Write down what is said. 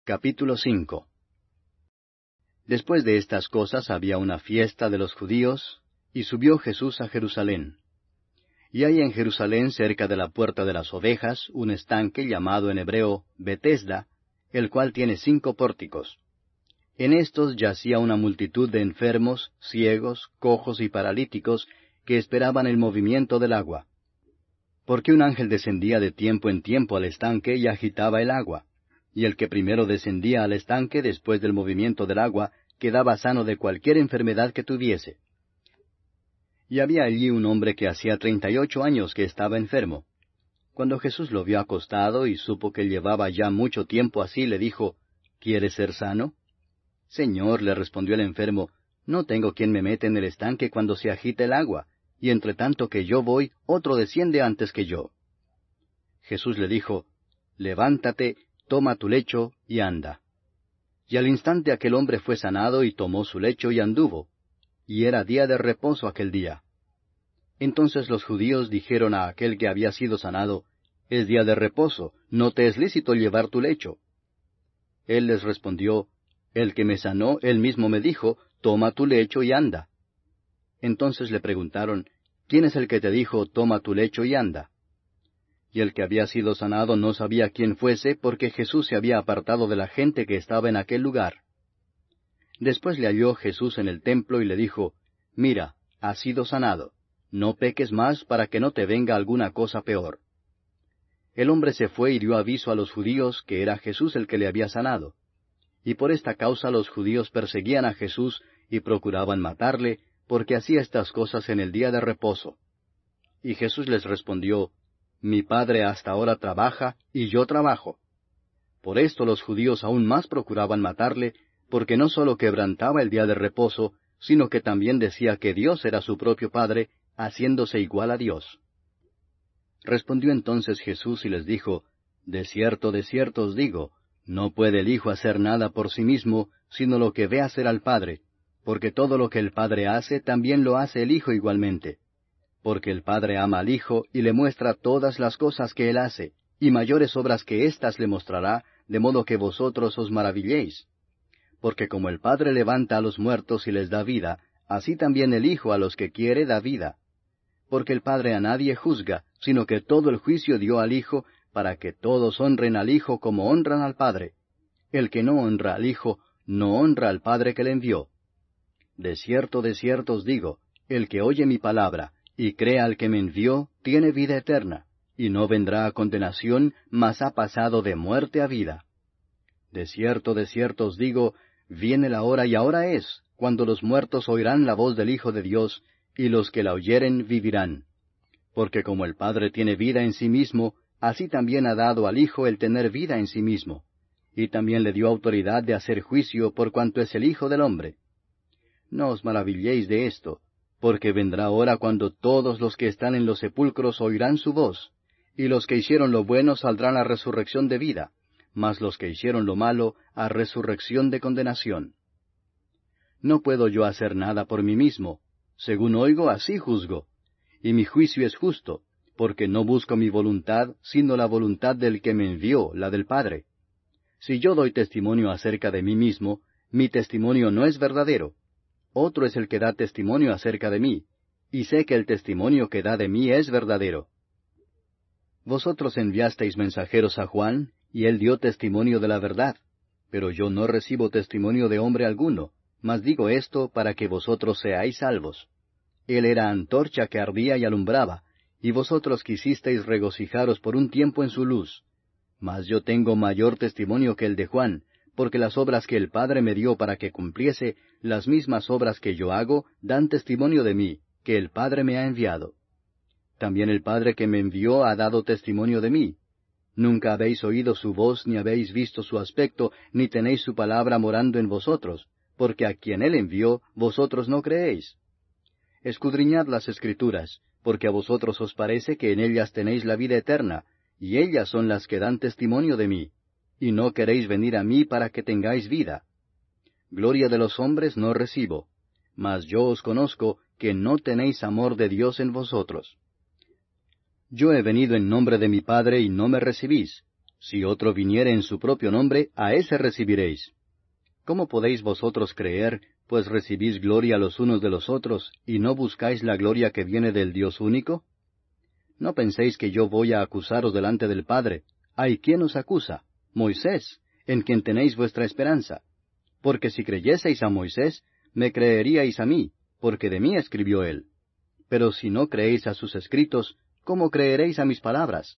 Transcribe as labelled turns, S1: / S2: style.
S1: Capítulo 5. Después de estas cosas había una fiesta de los judíos, y subió Jesús a Jerusalén. Y hay en Jerusalén, cerca de la puerta de las ovejas, un estanque llamado en hebreo Betesda, el cual tiene 5 pórticos. En estos yacía una multitud de enfermos, ciegos, cojos y paralíticos, que esperaban el movimiento del agua. Porque un ángel descendía de tiempo en tiempo al estanque y agitaba el agua. Y el que primero descendía al estanque después del movimiento del agua, quedaba sano de cualquier enfermedad que tuviese. Y había allí un hombre que hacía 38 años que estaba enfermo. Cuando Jesús lo vio acostado y supo que llevaba ya mucho tiempo así, le dijo, ¿Quieres ser sano? Señor, le respondió el enfermo, no tengo quien me mete en el estanque cuando se agita el agua, y entre tanto que yo voy, otro desciende antes que yo. Jesús le dijo, levántate, toma tu lecho y anda. Y al instante aquel hombre fue sanado y tomó su lecho y anduvo. Y era día de reposo aquel día. Entonces los judíos dijeron a aquel que había sido sanado, es día de reposo, no te es lícito llevar tu lecho. Él les respondió, el que me sanó, él mismo me dijo, toma tu lecho y anda. Entonces le preguntaron, ¿quién es el que te dijo, toma tu lecho y anda? Y el que había sido sanado no sabía quién fuese, porque Jesús se había apartado de la gente que estaba en aquel lugar. Después le halló Jesús en el templo y le dijo, mira, has sido sanado, no peques más para que no te venga alguna cosa peor. El hombre se fue y dio aviso a los judíos que era Jesús el que le había sanado. Y por esta causa los judíos perseguían a Jesús y procuraban matarle, porque hacía estas cosas en el día de reposo. Y Jesús les respondió, mi Padre hasta ahora trabaja, y yo trabajo. Por esto los judíos aún más procuraban matarle, porque no sólo quebrantaba el día de reposo, sino que también decía que Dios era su propio Padre, haciéndose igual a Dios. Respondió entonces Jesús y les dijo, de cierto os digo, no puede el Hijo hacer nada por sí mismo, sino lo que ve hacer al Padre, porque todo lo que el Padre hace, también lo hace el Hijo igualmente. Porque el Padre ama al Hijo y le muestra todas las cosas que Él hace, y mayores obras que éstas le mostrará, de modo que vosotros os maravilléis. Porque como el Padre levanta a los muertos y les da vida, así también el Hijo a los que quiere da vida. Porque el Padre a nadie juzga, sino que todo el juicio dio al Hijo, para que todos honren al Hijo como honran al Padre. El que no honra al Hijo, no honra al Padre que le envió. De cierto os digo, el que oye mi palabra, y crea al que me envió, tiene vida eterna, y no vendrá a condenación, mas ha pasado de muerte a vida. De cierto os digo, viene la hora y ahora es, cuando los muertos oirán la voz del Hijo de Dios, y los que la oyeren vivirán. Porque como el Padre tiene vida en sí mismo, así también ha dado al Hijo el tener vida en sí mismo, y también le dio autoridad de hacer juicio por cuanto es el Hijo del hombre. No os maravilléis de esto, porque vendrá hora cuando todos los que están en los sepulcros oirán su voz, y los que hicieron lo bueno saldrán a resurrección de vida, mas los que hicieron lo malo a resurrección de condenación. No puedo yo hacer nada por mí mismo, según oigo así juzgo, y mi juicio es justo, porque no busco mi voluntad, sino la voluntad del que me envió, la del Padre. Si yo doy testimonio acerca de mí mismo, mi testimonio no es verdadero. Otro es el que da testimonio acerca de mí, y sé que el testimonio que da de mí es verdadero. Vosotros enviasteis mensajeros a Juan, y él dio testimonio de la verdad, pero yo no recibo testimonio de hombre alguno, mas digo esto para que vosotros seáis salvos. Él era antorcha que ardía y alumbraba, y vosotros quisisteis regocijaros por un tiempo en su luz. Mas yo tengo mayor testimonio que el de Juan, porque las obras que el Padre me dio para que cumpliese, las mismas obras que yo hago, dan testimonio de mí, que el Padre me ha enviado. También el Padre que me envió ha dado testimonio de mí. Nunca habéis oído su voz, ni habéis visto su aspecto, ni tenéis su palabra morando en vosotros, porque a quien él envió, vosotros no creéis. Escudriñad las Escrituras, porque a vosotros os parece que en ellas tenéis la vida eterna, y ellas son las que dan testimonio de mí, y no queréis venir a mí para que tengáis vida. Gloria de los hombres no recibo, mas yo os conozco que no tenéis amor de Dios en vosotros. Yo he venido en nombre de mi Padre y no me recibís, Si otro viniere en su propio nombre, a ese recibiréis. ¿Cómo podéis vosotros creer, pues recibís gloria los unos de los otros, y no buscáis la gloria que viene del Dios único? No penséis que yo voy a acusaros delante del Padre. ¿Hay quien os acusa? Moisés, en quien tenéis vuestra esperanza. Porque si creyeseis a Moisés, me creeríais a mí, porque de mí escribió él. Pero si no creéis a sus escritos, ¿cómo creeréis a mis palabras?